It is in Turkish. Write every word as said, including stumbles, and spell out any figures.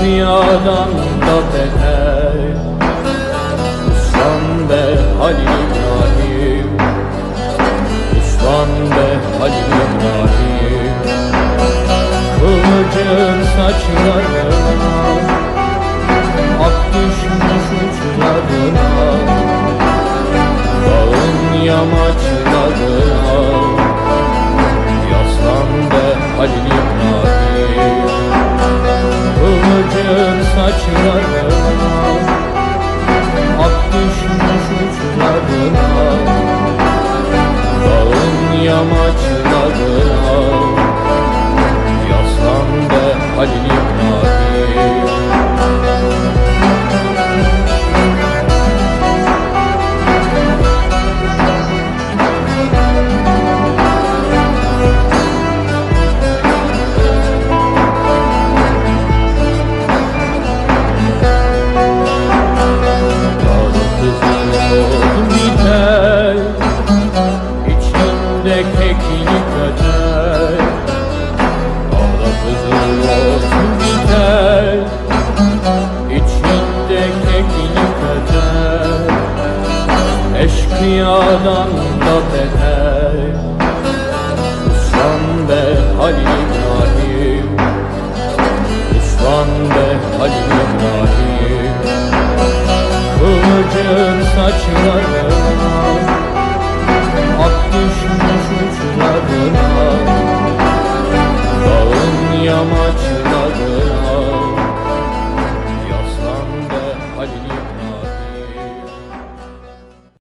Eşkıyadan da beter Uslan be Halil İbrahim, Uslan be Halil İbrahim. Kılıcın saçlarına ak düşmüş uçlarına, dağın yamaçlarına yaslan be Halil İbrahim. Kılıcın saçlarına ak düşmüş uçlarına, dağın yamaçlarına yaslan be Halil İbrahim. Biter, içinde keklik öter. Dağda kızıl olsun biter, içinde keklik öter. Eşkıyadan da beter Uslan be Halil İbrahim, Uslan be Halil İbrahim. Kılıcın saçlarına